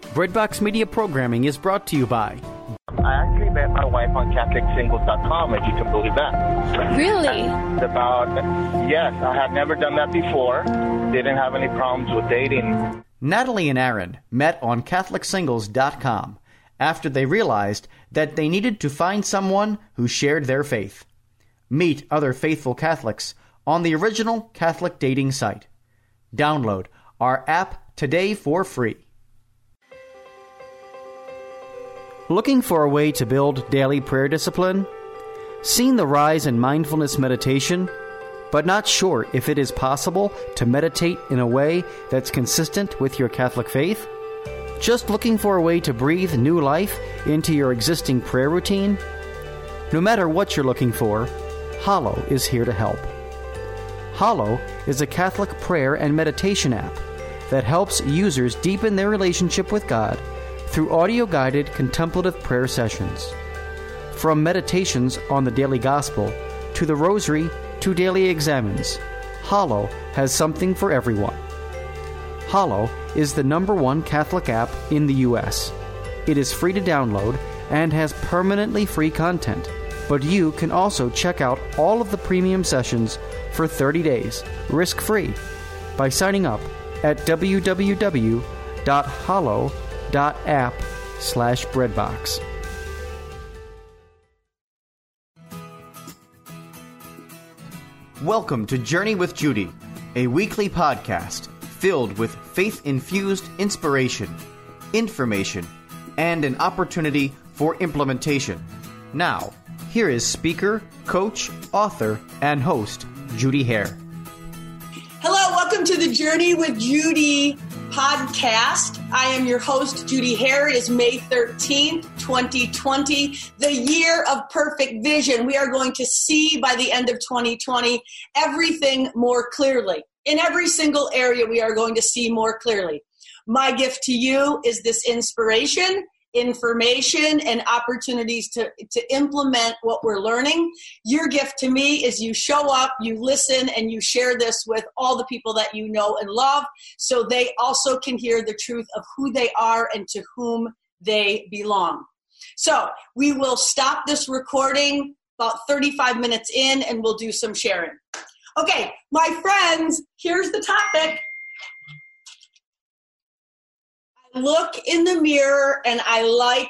Breadbox Media programming is brought to you by... I actually met my wife on CatholicSingles.com, if you can believe that. Really? Yes, I had never done that before. Didn't have any problems with dating. Natalie and Aaron met on CatholicSingles.com after they realized that they needed to find someone who shared their faith. Meet other faithful Catholics on the original Catholic dating site. Download our app today for free. Looking for a way to build daily prayer discipline? Seen the rise in mindfulness meditation, but not sure if it is possible to meditate in a way that's consistent with your Catholic faith? Just looking for a way to breathe new life into your existing prayer routine? No matter what you're looking for, Hallow is here to help. Hallow is a Catholic prayer and meditation app that helps users deepen their relationship with God through audio-guided contemplative prayer sessions. From meditations on the daily gospel to the rosary to daily examens, Hallow has something for everyone. Hallow is the #1 Catholic app in the U.S. It is free to download and has permanently free content, but you can also check out all of the premium sessions for 30 days, risk-free, by signing up at www.hallow.app/breadbox. Welcome to Journey with Judy, a weekly podcast filled with faith-infused inspiration, information, and an opportunity for implementation. Now, here is speaker, coach, author, and host, Judy Hare. Hello, welcome to the Journey with Judy podcast. I am your host, Judy Hare. It is May 13th, 2020, the year of perfect vision. We are going to see by the end of 2020 everything more clearly. In every single area, we are going to see more clearly. My gift to you is this inspiration, information, and opportunities to implement what we're learning. Your gift to me is you show up, you listen, and you share this with all the people that you know and love so they also can hear the truth of who they are and to whom they belong. So we will stop this recording about 35 minutes in and we'll do some sharing. Okay, my friends, here's the topic. I look in the mirror and I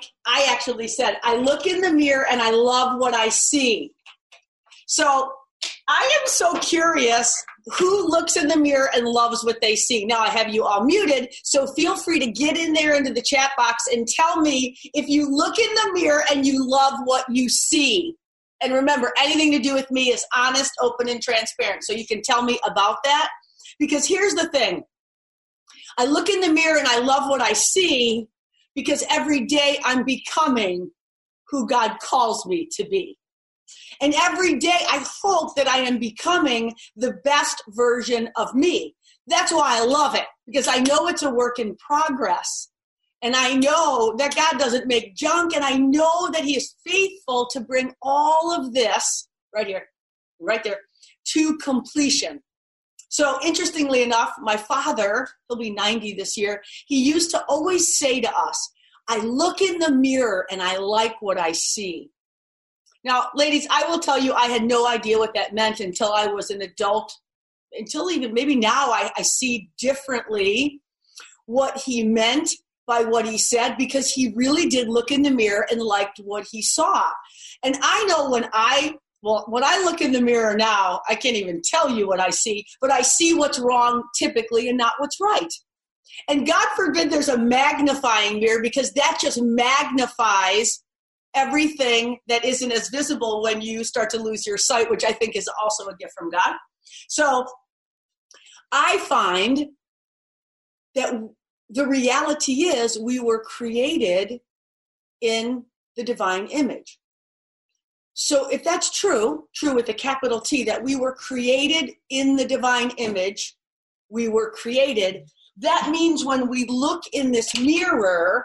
look in the mirror and I love what I see. So I am so curious who looks in the mirror and loves what they see. Now I have you all muted, so feel free to get in there into the chat box and tell me if you look in the mirror and you love what you see. And remember, anything to do with me is honest, open, and transparent. So you can tell me about that. Because here's the thing. I look in the mirror and I love what I see because every day I'm becoming who God calls me to be. And every day I hope that I am becoming the best version of me. That's why I love it, because I know it's a work in progress. And I know that God doesn't make junk, and I know that He is faithful to bring all of this, right here, right there, to completion. So interestingly enough, my father, he'll be 90 this year, he used to always say to us, I look in the mirror and I like what I see. Now, ladies, I will tell you, I had no idea what that meant until I was an adult, until even maybe now I see differently what he meant by what he said, because he really did look in the mirror and liked what he saw. And I know when I look in the mirror now, I can't even tell you what I see, but I see what's wrong typically and not what's right. And God forbid there's a magnifying mirror, because that just magnifies everything that isn't as visible when you start to lose your sight, which I think is also a gift from God. So I find that the reality is we were created in the divine image. So if that's true with a capital T, that we were created in the divine image, we were created, that means when we look in this mirror,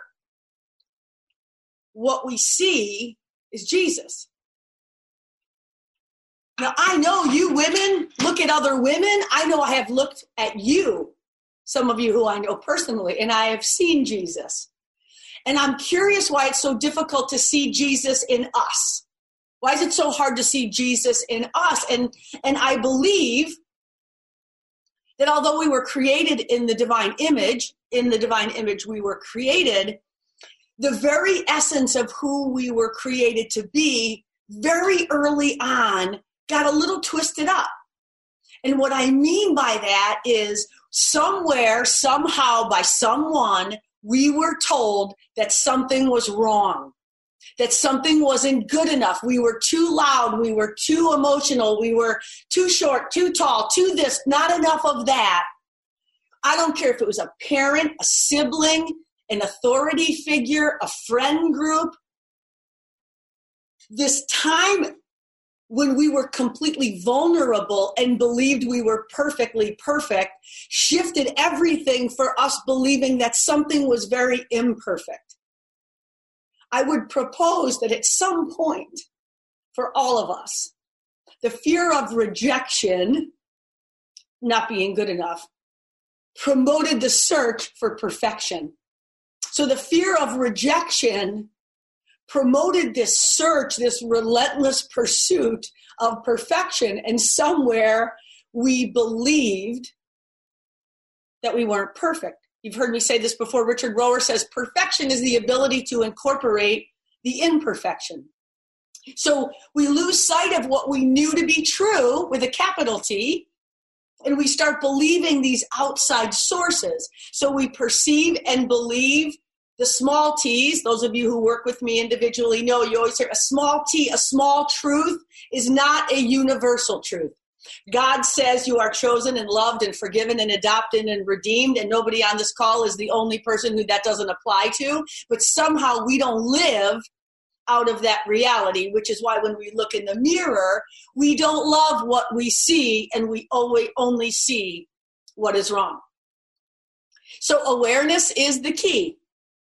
what we see is Jesus. Now, I know you women look at other women. I know I have looked at you, some of you who I know personally, and I have seen Jesus. And I'm curious why it's so difficult to see Jesus in us. Why is it so hard to see Jesus in us? And I believe that although we were created in the divine image we were created, the very essence of who we were created to be very early on got a little twisted up. And what I mean by that is somewhere, somehow, by someone, we were told that something was wrong, that something wasn't good enough. We were too loud. We were too emotional. We were too short, too tall, too this, not enough of that. I don't care if it was a parent, a sibling, an authority figure, a friend group. This time when we were completely vulnerable and believed we were perfectly perfect shifted everything for us believing that something was very imperfect. I would propose that at some point for all of us, the fear of rejection, not being good enough, promoted the search for perfection. So the fear of rejection promoted this search, this relentless pursuit of perfection. And somewhere we believed that we weren't perfect. You've heard me say this before. Richard Rohr says perfection is the ability to incorporate the imperfection. So we lose sight of what we knew to be true with a capital T, and we start believing these outside sources. So we perceive and believe the small t's. Those of you who work with me individually know you always hear a small t, a small truth is not a universal truth. God says you are chosen and loved and forgiven and adopted and redeemed, and nobody on this call is the only person who that doesn't apply to. But somehow we don't live out of that reality, which is why when we look in the mirror, we don't love what we see, and we always only see what is wrong. So awareness is the key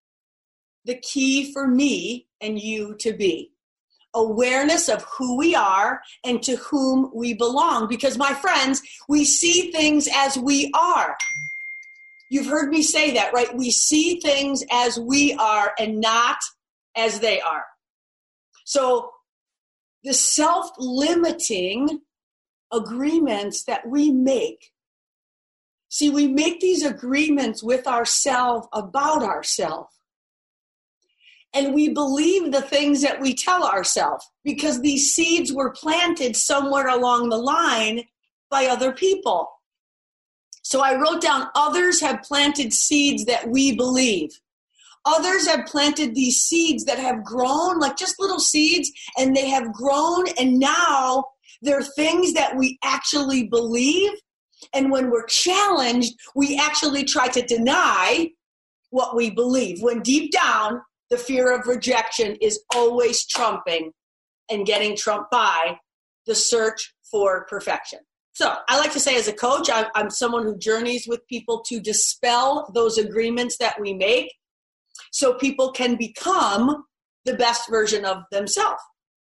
for me and you to be. Awareness of who we are and to whom we belong. Because, my friends, we see things as we are. You've heard me say that, right? We see things as we are and not as they are. So the self-limiting agreements that we make, see, we make these agreements with ourselves about ourselves. And we believe the things that we tell ourselves because these seeds were planted somewhere along the line by other people. So I wrote down, others have planted seeds that we believe. Others have planted these seeds that have grown, like just little seeds, and they have grown, and now they're things that we actually believe. And when we're challenged, we actually try to deny what we believe, when deep down, the fear of rejection is always trumping and getting trumped by the search for perfection. So I like to say, as a coach, I'm someone who journeys with people to dispel those agreements that we make so people can become the best version of themselves.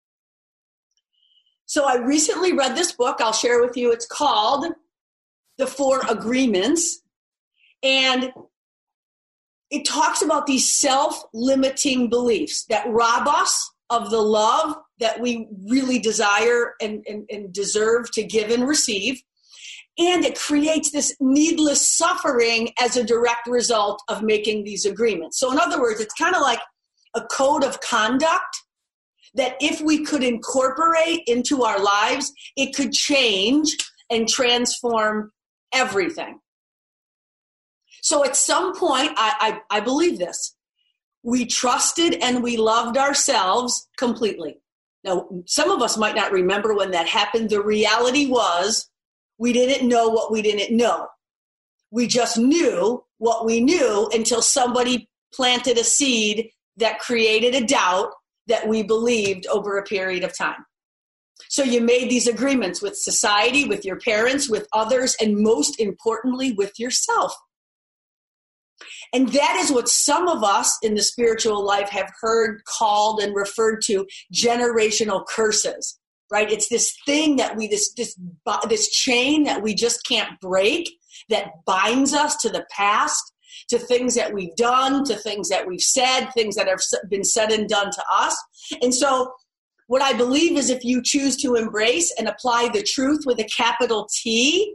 So I recently read this book. I'll share with you. It's called The 4 Agreements. And it talks about these self-limiting beliefs that rob us of the love that we really desire and deserve to give and receive. And it creates this needless suffering as a direct result of making these agreements. So in other words, it's kind of like a code of conduct that if we could incorporate into our lives, it could change and transform everything. So at some point, I believe this, we trusted and we loved ourselves completely. Now, some of us might not remember when that happened. The reality was we didn't know what we didn't know. We just knew what we knew until somebody planted a seed that created a doubt that we believed over a period of time. So you made these agreements with society, with your parents, with others, and most importantly, with yourself. And that is what some of us in the spiritual life have heard called and referred to generational curses, right? It's this thing that this chain that we just can't break, that binds us to the past, to things that we've done, to things that we've said, things that have been said and done to us. And so what I believe is if you choose to embrace and apply the truth with a capital T,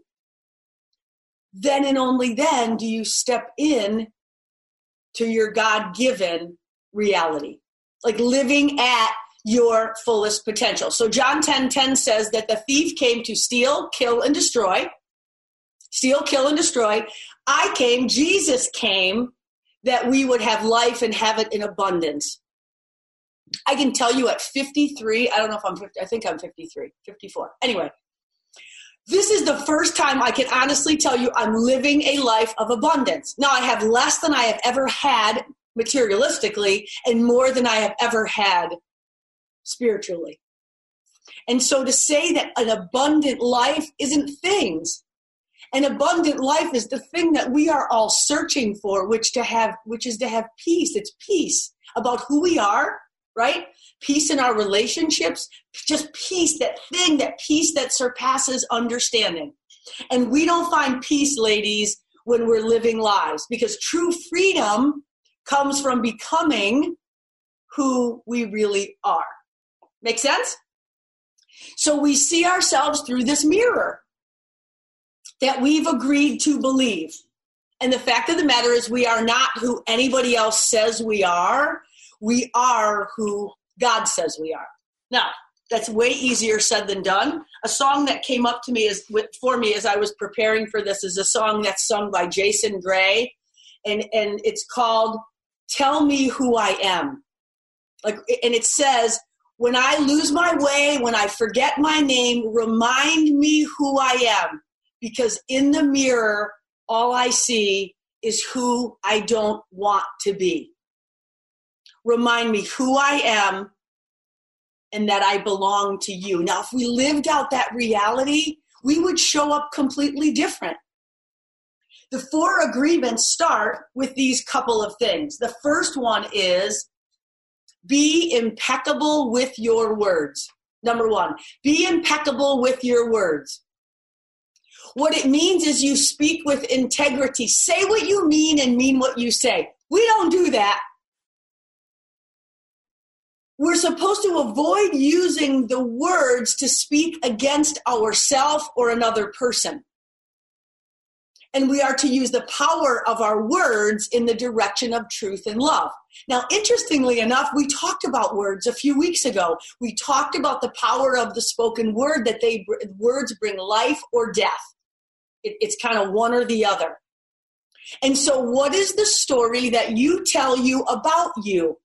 then and only then do you step in to your God-given reality, like living at your fullest potential. So John 10:10 says that the thief came to steal, kill, and destroy. Steal, kill, and destroy. Jesus came that we would have life and have it in abundance. I can tell you at 53, I don't know if I'm 50, I think I'm 53, 54. Anyway, this is the first time I can honestly tell you I'm living a life of abundance. Now, I have less than I have ever had materialistically and more than I have ever had spiritually. And so to say that an abundant life isn't things. An abundant life is the thing that we are all searching for, which is to have peace. It's peace about who we are, right? Peace in our relationships, just peace, that peace that surpasses understanding. And we don't find peace, ladies, when we're living lives, because true freedom comes from becoming who we really are. Make sense? So we see ourselves through this mirror that we've agreed to believe. And the fact of the matter is we are not who anybody else says we are. We are who God says we are. Now, that's way easier said than done. A song that came up to me for me as I was preparing for this is a song that's sung by Jason Gray, and it's called "Tell Me Who I Am." And it says, "When I lose my way, when I forget my name, remind me who I am, because in the mirror, all I see is who I don't want to be. Remind me who I am and that I belong to you." Now, if we lived out that reality, we would show up completely different. The 4 agreements start with these couple of things. The first one is be impeccable with your words. Number 1, be impeccable with your words. What it means is you speak with integrity. Say what you mean and mean what you say. We don't do that. We're supposed to avoid using the words to speak against ourselves or another person. And we are to use the power of our words in the direction of truth and love. Now, interestingly enough, we talked about words a few weeks ago. We talked about the power of the spoken word, that words bring life or death. It's kind of one or the other. And so what is the story that you tell you about you?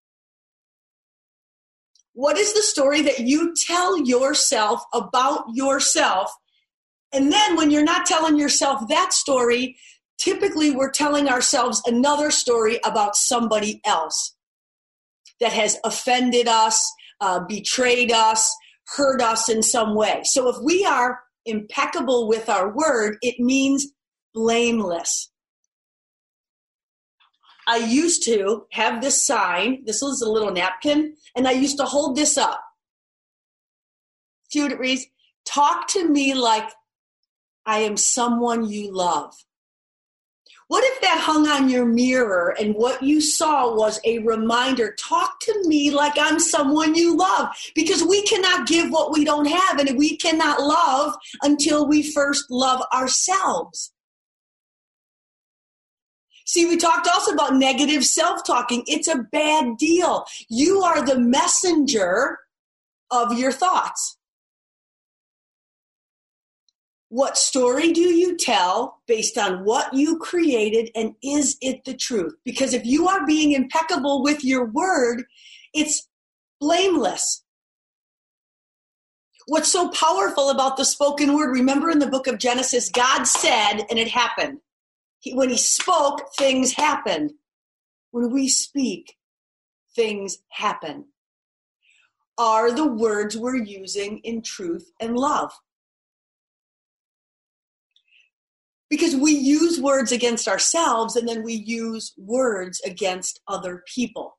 What is the story that you tell yourself about yourself? And then when you're not telling yourself that story, typically we're telling ourselves another story about somebody else that has offended us, betrayed us, hurt us in some way. So if we are impeccable with our word, it means blameless. I used to have this sign. This was a little napkin, and I used to hold this up. See what it reads? Talk to me like I am someone you love. What if that hung on your mirror and what you saw was a reminder? Talk to me like I'm someone you love, because we cannot give what we don't have, and we cannot love until we first love ourselves. See, we talked also about negative self-talking. It's a bad deal. You are the messenger of your thoughts. What story do you tell based on what you created, and is it the truth? Because if you are being impeccable with your word, it's blameless. What's so powerful about the spoken word, remember in the book of Genesis, God said, and it happened. When he spoke, things happened. When we speak, things happen. Are the words we're using in truth and love? Because we use words against ourselves, and then we use words against other people.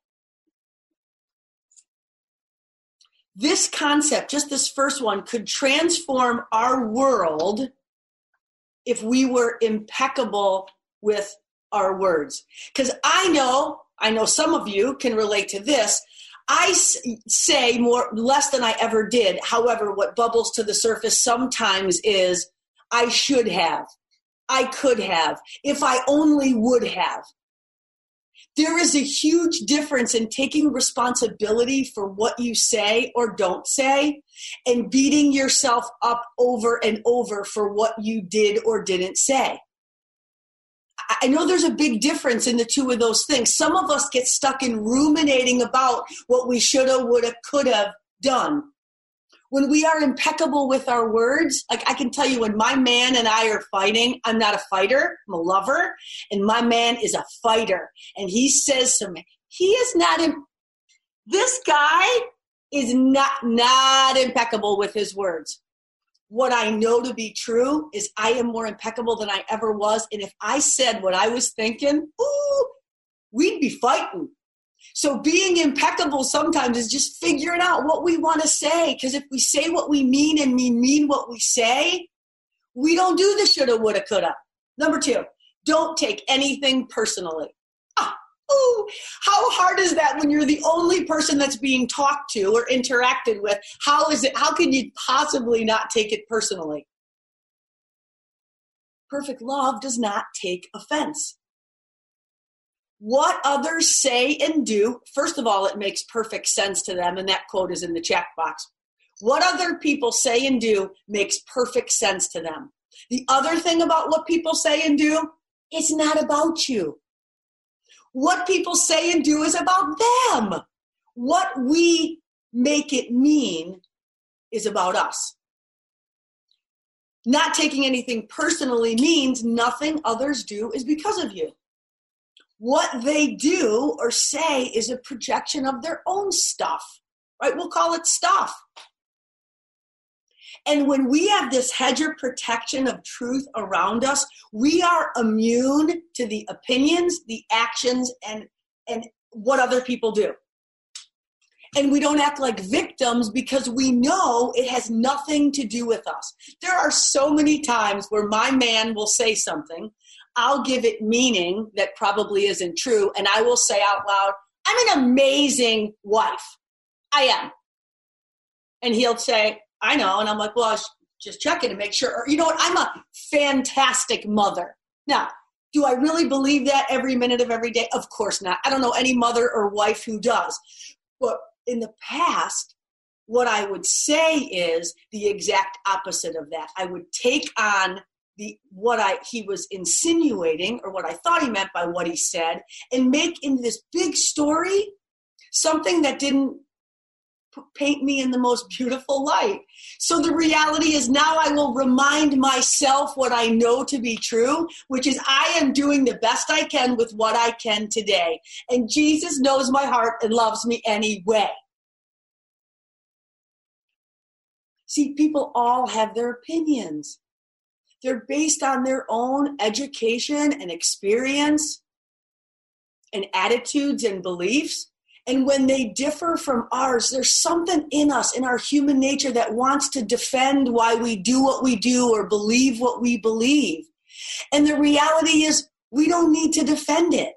This concept, just this first one, could transform our world if we were impeccable with our words. Because I know some of you can relate to this. I say less than I ever did. However, what bubbles to the surface sometimes is, I should have. I could have. If I only would have. There is a huge difference in taking responsibility for what you say or don't say and beating yourself up over and over for what you did or didn't say. I know there's a big difference in the two of those things. Some of us get stuck in ruminating about what we shoulda, woulda, coulda done. When we are impeccable with our words, like I can tell you when my man and I are fighting, I'm not a fighter, I'm a lover, and my man is a fighter. And he says this guy is not impeccable with his words. What I know to be true is I am more impeccable than I ever was. And if I said what I was thinking, we'd be fighting. So being impeccable sometimes is just figuring out what we want to say. Because if we say what we mean and we mean what we say, we don't do the shoulda, woulda, coulda. Number 2, don't take anything personally. How hard is that when you're the only person that's being talked to or interacted with? How can you possibly not take it personally? Perfect love does not take offense. What others say and do, first of all, it makes perfect sense to them, and that quote is in the chat box. What other people say and do makes perfect sense to them. The other thing about what people say and do, it's not about you. What people say and do is about them. What we make it mean is about us. Not taking anything personally means nothing others do is because of you. What they do or say is a projection of their own stuff, right? We'll call it stuff. And when we have this hedge of protection of truth around us, we are immune to the opinions, the actions, and what other people do. And we don't act like victims because we know it has nothing to do with us. There are so many times where my man will say something, I'll give it meaning that probably isn't true, and I will say out loud, I'm an amazing wife. I am. And he'll say, I know. And I'm like, well, I was just checking to make sure. Or, you know what? I'm a fantastic mother. Now, do I really believe that every minute of every day? Of course not. I don't know any mother or wife who does. But in the past, what I would say is the exact opposite of that. I would take on he was insinuating or what I thought he meant by what he said and make into this big story something that didn't paint me in the most beautiful light. So the reality is now I will remind myself what I know to be true, which is I am doing the best I can with what I can today. And Jesus knows my heart and loves me anyway. See, people all have their opinions. They're based on their own education and experience and attitudes and beliefs. And when they differ from ours, there's something in us, in our human nature, that wants to defend why we do what we do or believe what we believe. And the reality is we don't need to defend it.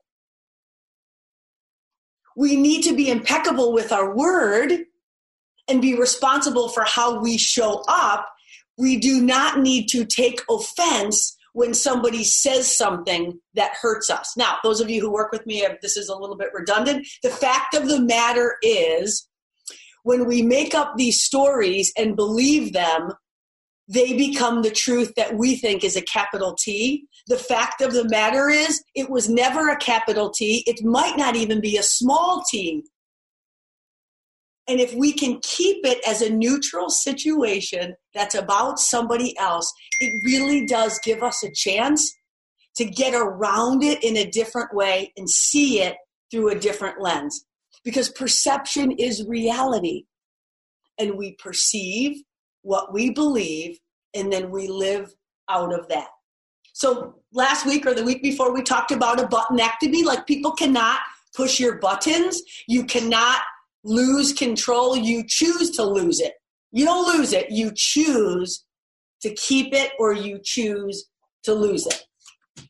We need to be impeccable with our word and be responsible for how we show up. We do not need to take offense when somebody says something that hurts us. Now, those of you who work with me, this is a little bit redundant. The fact of the matter is, when we make up these stories and believe them, they become the truth that we think is a capital T. The fact of the matter is, it was never a capital T. It might not even be a small t. And if we can keep it as a neutral situation that's about somebody else, it really does give us a chance to get around it in a different way and see it through a different lens. Because perception is reality. And we perceive what we believe, and then we live out of that. So last week or the week before, we talked about a buttonectomy. Like, people cannot push your buttons. You cannot lose control. You choose to lose it. You don't lose it. You choose to keep it, or you choose to lose it.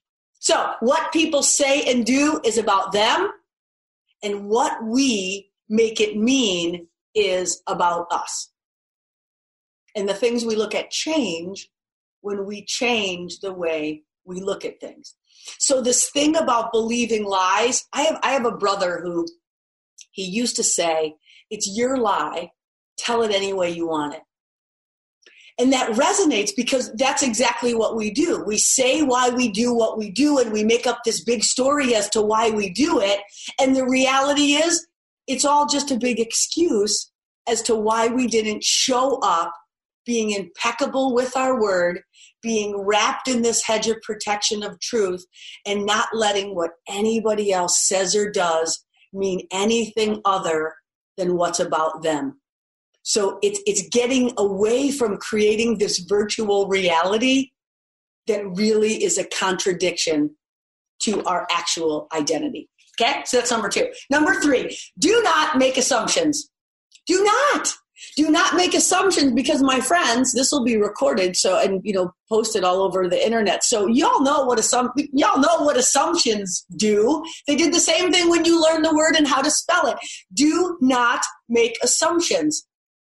So what people say and do is about them, and what we make it mean is about us. And the things we look at change when we change the way we look at things. So this thing about believing lies, I have a brother who he used to say, it's your lie, tell it any way you want it. And that resonates because that's exactly what we do. We say why we do what we do, and we make up this big story as to why we do it. And the reality is, it's all just a big excuse as to why we didn't show up being impeccable with our word, being wrapped in this hedge of protection of truth, and not letting what anybody else says or does mean anything other than what's about them. So it's getting away from creating this virtual reality that really is a contradiction to our actual identity. Okay, so that's number 2. Number 3, do not make assumptions. Do not make assumptions, because my friends, this will be recorded and posted all over the internet. So y'all know what assumptions do. They did the same thing when you learn the word and how to spell it. Do not make assumptions.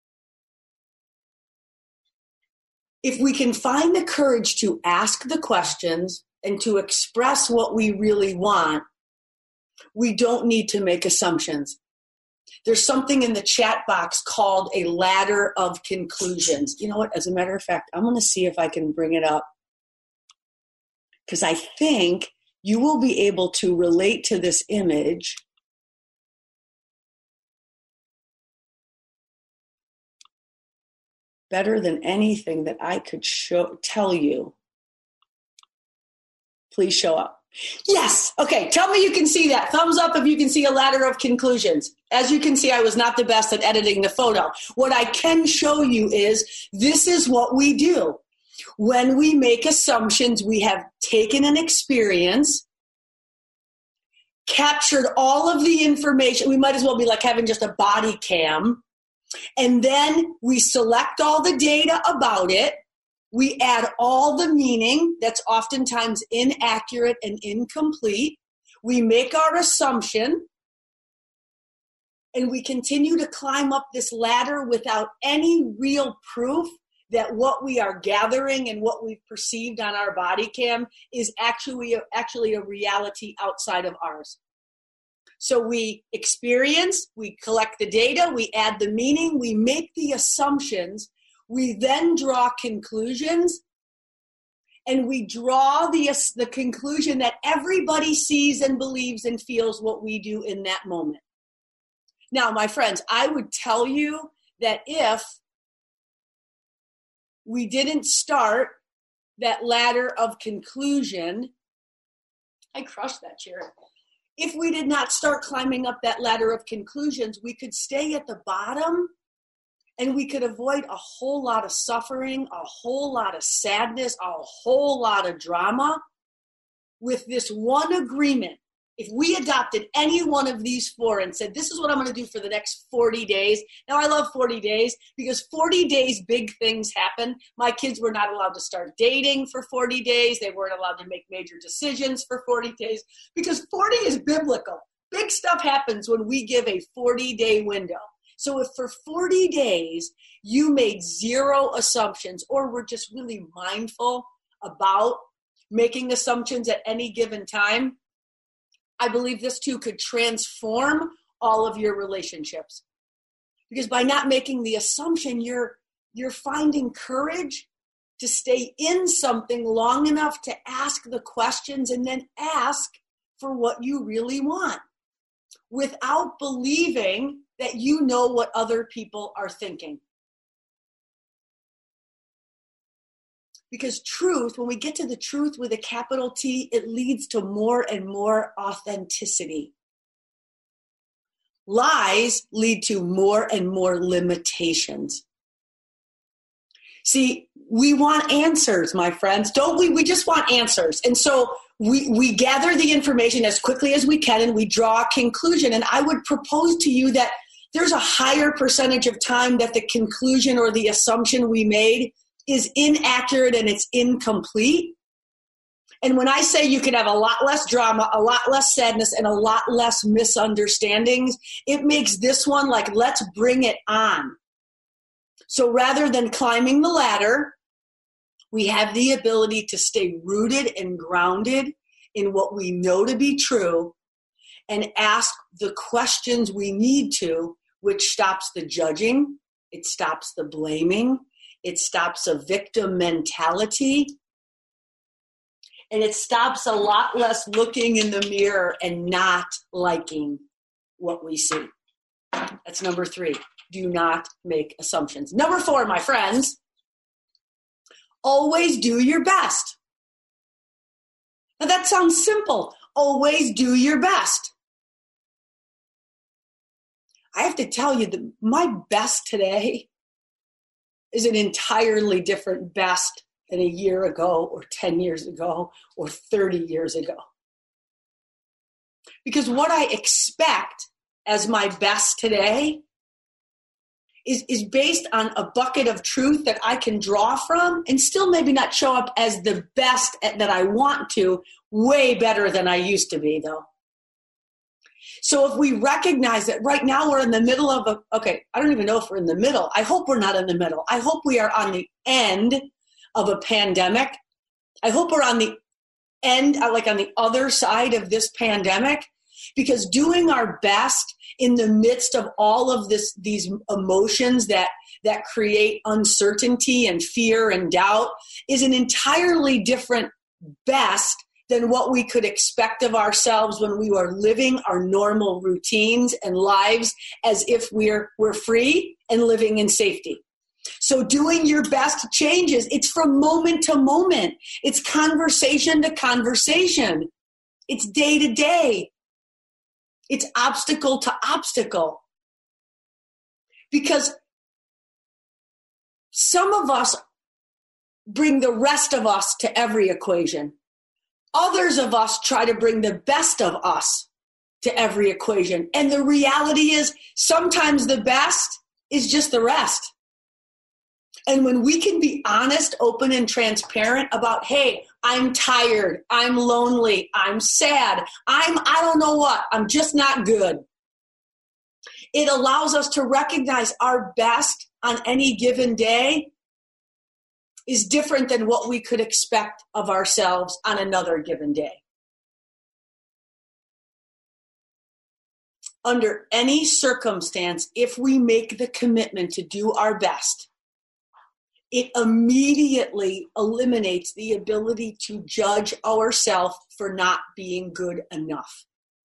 If we can find the courage to ask the questions and to express what we really want, we don't need to make assumptions. There's something in the chat box called a ladder of conclusions. You know what? As a matter of fact, I'm going to see if I can bring it up, because I think you will be able to relate to this image better than anything that I could tell you. Please show up. Yes. Okay. Tell me you can see that. Thumbs up if you can see a ladder of conclusions. As you can see, I was not the best at editing the photo. What I can show you is this is what we do. When we make assumptions, we have taken an experience, captured all of the information. We might as well be like having just a body cam. And then we select all the data about it. We add all the meaning that's oftentimes inaccurate and incomplete. We make our assumption, and we continue to climb up this ladder without any real proof that what we are gathering and what we've perceived on our body cam is actually a reality outside of ours. So we experience, we collect the data, we add the meaning, we make the assumptions, we then draw conclusions, and we draw the conclusion that everybody sees and believes and feels what we do in that moment. Now, my friends, I would tell you that if we didn't start that ladder of conclusion, I crushed that chair. If we did not start climbing up that ladder of conclusions, we could stay at the bottom, and we could avoid a whole lot of suffering, a whole lot of sadness, a whole lot of drama with this one agreement. If we adopted any one of these 4 and said, this is what I'm going to do for the next 40 days. Now, I love 40 days because 40 days, big things happen. My kids were not allowed to start dating for 40 days. They weren't allowed to make major decisions for 40 days because 40 is biblical. Big stuff happens when we give a 40-day window. So if for 40 days you made 0 assumptions or were just really mindful about making assumptions at any given time, I believe this too could transform all of your relationships. Because by not making the assumption, you're finding courage to stay in something long enough to ask the questions and then ask for what you really want without believing that you know what other people are thinking. Because truth, when we get to the truth with a capital T, it leads to more and more authenticity. Lies lead to more and more limitations. See, we want answers, my friends, don't we? We just want answers. And so we gather the information as quickly as we can and we draw a conclusion. And I would propose to you that there's a higher percentage of time that the conclusion or the assumption we made is inaccurate and it's incomplete. And when I say you can have a lot less drama, a lot less sadness, and a lot less misunderstandings, it makes this one like, let's bring it on. So rather than climbing the ladder, we have the ability to stay rooted and grounded in what we know to be true and ask the questions we need to, which stops the judging, it stops the blaming, it stops a victim mentality, and it stops a lot less looking in the mirror and not liking what we see. That's number 3. Do not make assumptions. Number 4, my friends, always do your best. Now that sounds simple. Always do your best. I have to tell you that my best today is an entirely different best than a year ago or 10 years ago or 30 years ago. Because what I expect as my best today is based on a bucket of truth that I can draw from and still maybe not show up as the best that I want to, way better than I used to be though. So if we recognize that right now we're in the middle of I don't even know if we're in the middle. I hope we're not in the middle. I hope we are on the end of a pandemic. I hope we're on the end, like on the other side of this pandemic, because doing our best in the midst of all of these emotions that create uncertainty and fear and doubt is an entirely different best than what we could expect of ourselves when we were living our normal routines and lives as if we're free and living in safety. So doing your best changes. It's from moment to moment. It's conversation to conversation. It's day to day. It's obstacle to obstacle. Because some of us bring the rest of us to every equation. Others of us try to bring the best of us to every equation. And the reality is sometimes the best is just the rest. And when we can be honest, open, and transparent about, hey, I'm tired, I'm lonely, I'm sad, I don't know what, I'm just not good. It allows us to recognize our best on any given day is different than what we could expect of ourselves on another given day. Under any circumstance, if we make the commitment to do our best, it immediately eliminates the ability to judge ourselves for not being good enough.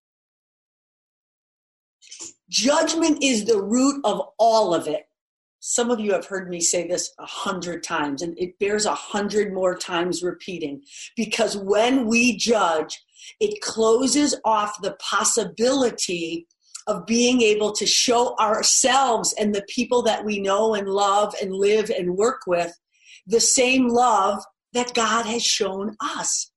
Judgment is the root of all of it. Some of you have heard me say this 100 times, and it bears 100 more times repeating. Because when we judge, it closes off the possibility of being able to show ourselves and the people that we know and love and live and work with the same love that God has shown us.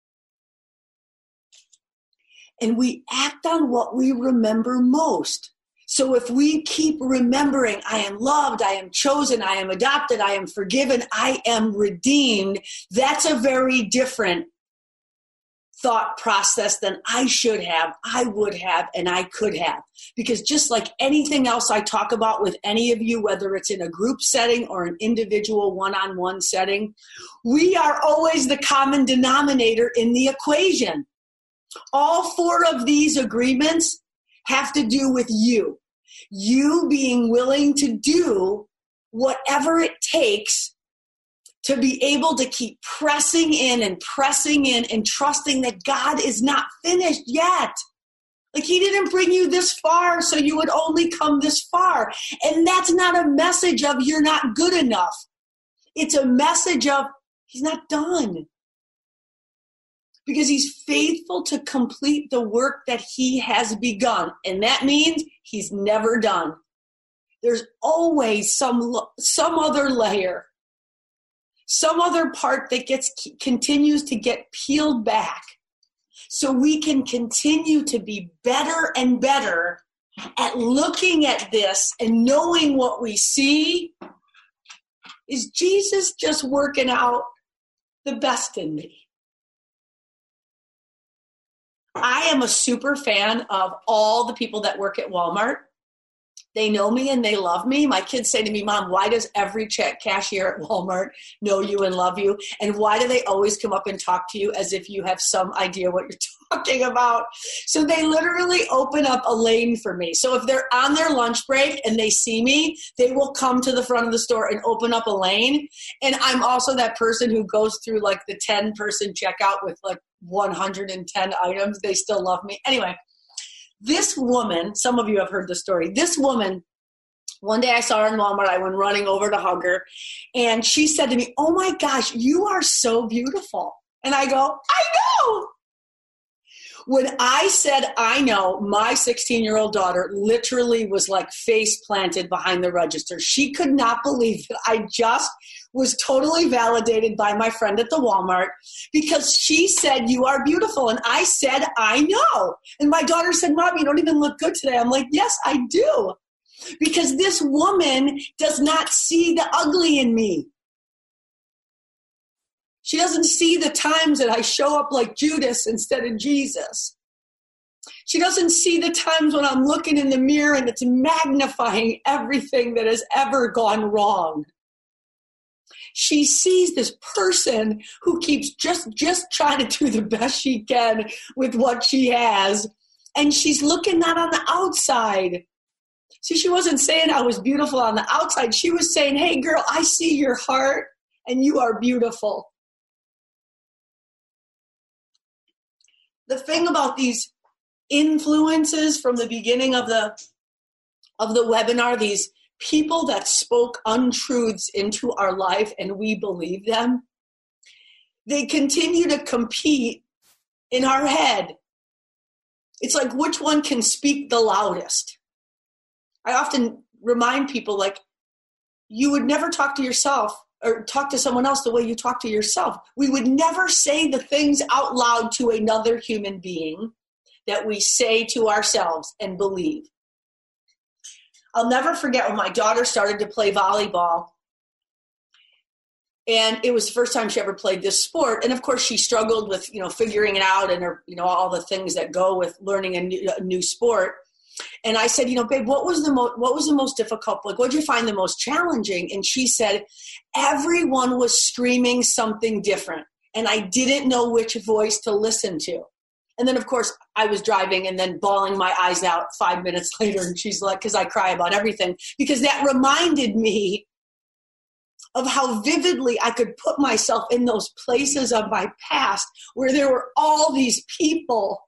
And we act on what we remember most. So if we keep remembering, I am loved, I am chosen, I am adopted, I am forgiven, I am redeemed, that's a very different thought process than I should have, I would have, and I could have. Because just like anything else I talk about with any of you, whether it's in a group setting or an individual one-on-one setting, we are always the common denominator in the equation. All 4 of these agreements have to do with you. You being willing to do whatever it takes to be able to keep pressing in and trusting that God is not finished yet. Like he didn't bring you this far so you would only come this far. And that's not a message of you're not good enough. It's a message of he's not done. Because he's faithful to complete the work that he has begun. And that means he's never done. There's always some other layer, some other part that continues to get peeled back so we can continue to be better and better at looking at this and knowing what we see is Jesus just working out the best in me. I am a super fan of all the people that work at Walmart. They know me and they love me. My kids say to me, Mom, why does every cashier at Walmart know you and love you? And why do they always come up and talk to you as if you have some idea what you're talking about? So they literally open up a lane for me. So if they're on their lunch break and they see me, they will come to the front of the store and open up a lane. And I'm also that person who goes through like the 10-person checkout with like 110 items. They still love me. Anyway. This woman, some of you have heard the story. This woman, one day I saw her in Walmart. I went running over to hug her. And she said to me, oh my gosh, you are so beautiful. And I go, I know. When I said, I know, my 16-year-old daughter literally was like face planted behind the register. She could not believe that I just was totally validated by my friend at the Walmart because she said, you are beautiful. And I said, I know. And my daughter said, Mom, you don't even look good today. I'm like, yes, I do. Because this woman does not see the ugly in me. She doesn't see the times that I show up like Judas instead of Jesus. She doesn't see the times when I'm looking in the mirror and it's magnifying everything that has ever gone wrong. She sees this person who keeps just trying to do the best she can with what she has. And she's looking not on the outside. See, she wasn't saying I was beautiful on the outside. She was saying, hey, girl, I see your heart and you are beautiful. The thing about these influences from the beginning of the webinar, these people that spoke untruths into our life and we believe them, they continue to compete in our head. It's like which one can speak the loudest. I often remind people, like, you would never talk to yourself or talk to someone else the way you talk to yourself. We would never say the things out loud to another human being that we say to ourselves and believe. I'll never forget when my daughter started to play volleyball. And it was the first time she ever played this sport. And of course she struggled with, figuring it out and her, all the things that go with learning a new sport. And I said, babe, what was the most difficult? Like, what did you find the most challenging? And she said, everyone was screaming something different. And I didn't know which voice to listen to. And then, of course, I was driving and then bawling my eyes out 5 minutes later. And she's like, because I cry about everything, because that reminded me of how vividly I could put myself in those places of my past where there were all these people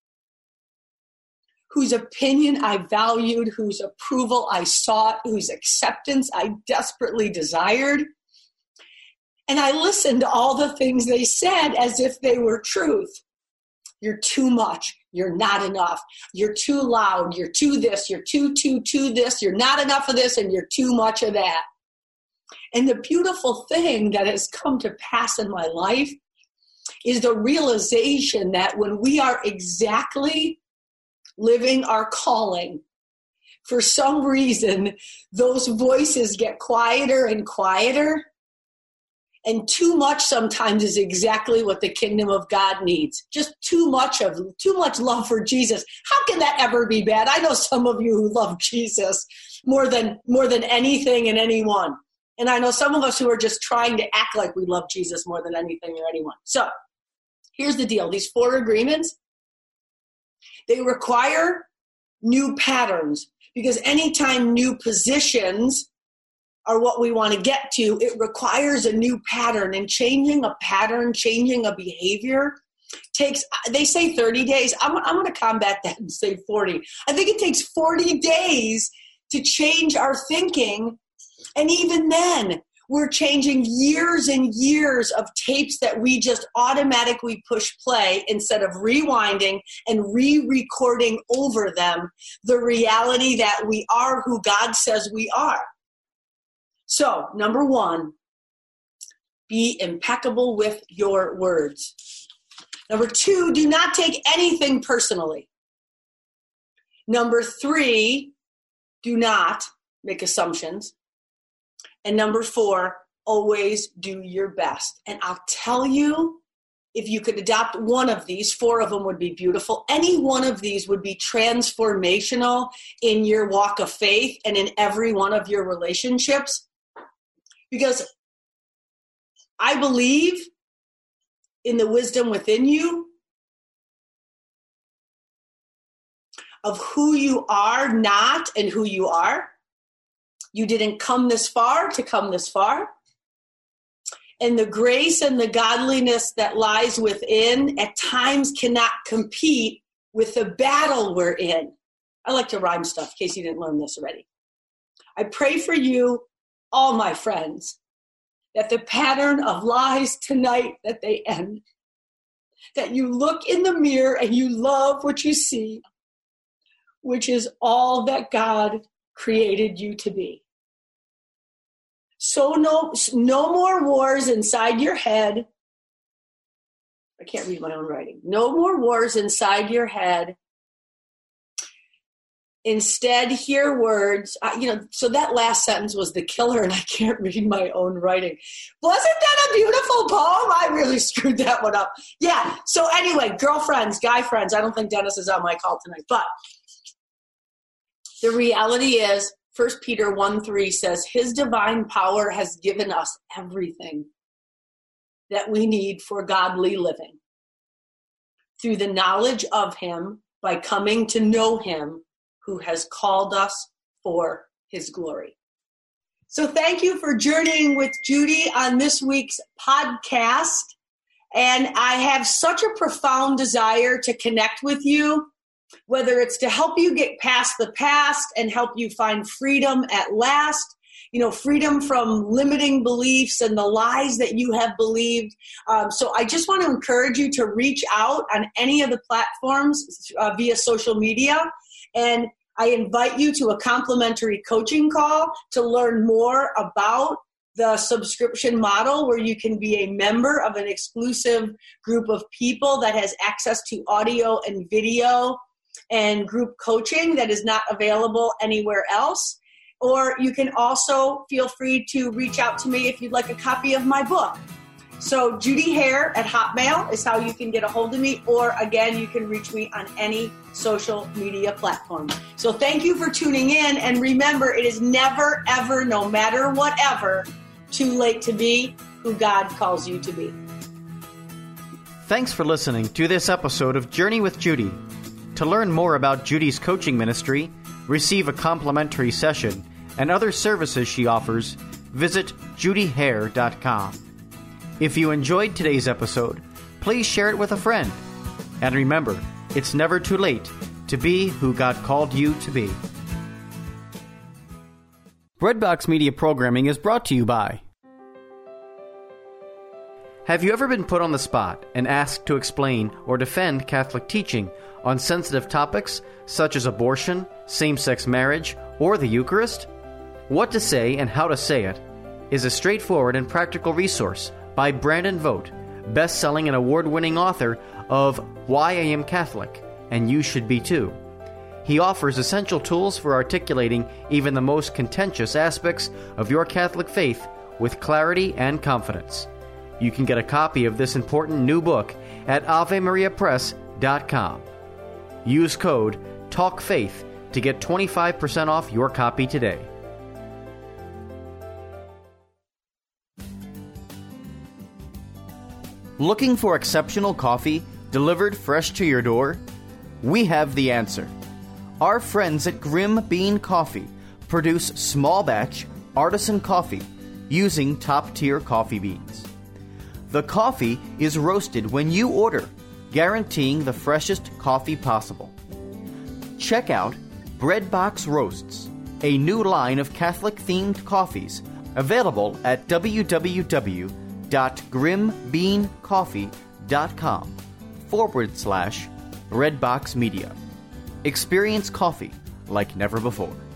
whose opinion I valued, whose approval I sought, whose acceptance I desperately desired. And I listened to all the things they said as if they were truth. You're too much. You're not enough. You're too loud. You're too this. You're too this. You're not enough of this, and you're too much of that. And the beautiful thing that has come to pass in my life is the realization that when we are exactly living our calling, for some reason, those voices get quieter and quieter. And too much sometimes is exactly what the kingdom of God needs. Just too much love for Jesus. How can that ever be bad? I know some of you who love Jesus more than anything and anyone. And I know some of us who are just trying to act like we love Jesus more than anything or anyone. So here's the deal. These 4 agreements, they require new patterns, because anytime new positions are what we want to get to, it requires a new pattern. And changing a pattern, changing a behavior takes, they say 30 days. I'm going to combat that and say 40. I think it takes 40 days to change our thinking. And even then, we're changing years and years of tapes that we just automatically push play instead of rewinding and re-recording over them the reality that we are who God says we are. So, number 1, be impeccable with your words. Number 2, do not take anything personally. Number 3, do not make assumptions. And number 4, always do your best. And I'll tell you, if you could adopt one of these, 4 of them would be beautiful. Any one of these would be transformational in your walk of faith and in every one of your relationships. Because I believe in the wisdom within you of who you are not and who you are. You didn't come this far to come this far. And the grace and the godliness that lies within at times cannot compete with the battle we're in. I like to rhyme stuff in case you didn't learn this already. I pray for you, all my friends, that the pattern of lies tonight, that they end. That you look in the mirror and you love what you see, which is all that God created you to be. So no more wars inside your head. I can't read my own writing. No more wars inside your head. Instead, hear words. So that last sentence was the killer, and I can't read my own writing. Wasn't that a beautiful poem? I really screwed that one up. Yeah. So anyway, girlfriends, guy friends, I don't think Dennis is on my call tonight, but the reality is, 1 Peter 1:3 says, his divine power has given us everything that we need for godly living through the knowledge of him by coming to know him who has called us for his glory. So thank you for journeying with Judy on this week's podcast. And I have such a profound desire to connect with you, whether it's to help you get past the past and help you find freedom at last, freedom from limiting beliefs and the lies that you have believed. So I just want to encourage you to reach out on any of the platforms via social media. And I invite you to a complimentary coaching call to learn more about the subscription model, where you can be a member of an exclusive group of people that has access to audio and video and group coaching that is not available anywhere else. Or you can also feel free to reach out to me if you'd like a copy of my book. So Judy Hare at Hotmail is how you can get a hold of me. Or again, you can reach me on any social media platform. So thank you for tuning in. And remember, it is never, ever, no matter whatever, too late to be who God calls you to be. Thanks for listening to this episode of Journey with Judy. To learn more about Judy's coaching ministry, receive a complimentary session, and other services she offers, visit judyhare.com. If you enjoyed today's episode, please share it with a friend. And remember, it's never too late to be who God called you to be. Breadbox Media Programming is brought to you by... Have you ever been put on the spot and asked to explain or defend Catholic teaching on sensitive topics such as abortion, same-sex marriage, or the Eucharist? What to Say and How to Say It is a straightforward and practical resource by Brandon Vogt, best-selling and award-winning author of Why I Am Catholic, and You Should Be Too. He offers essential tools for articulating even the most contentious aspects of your Catholic faith with clarity and confidence. You can get a copy of this important new book at AveMariaPress.com. Use code TALKFAITH to get 25% off your copy today. Looking for exceptional coffee delivered fresh to your door? We have the answer. Our friends at Grim Bean Coffee produce small batch artisan coffee using top-tier coffee beans. The coffee is roasted when you order, guaranteeing the freshest coffee possible. Check out Breadbox Roasts, a new line of Catholic-themed coffees available at www.grimbeancoffee.com/Breadbox Media. Experience coffee like never before.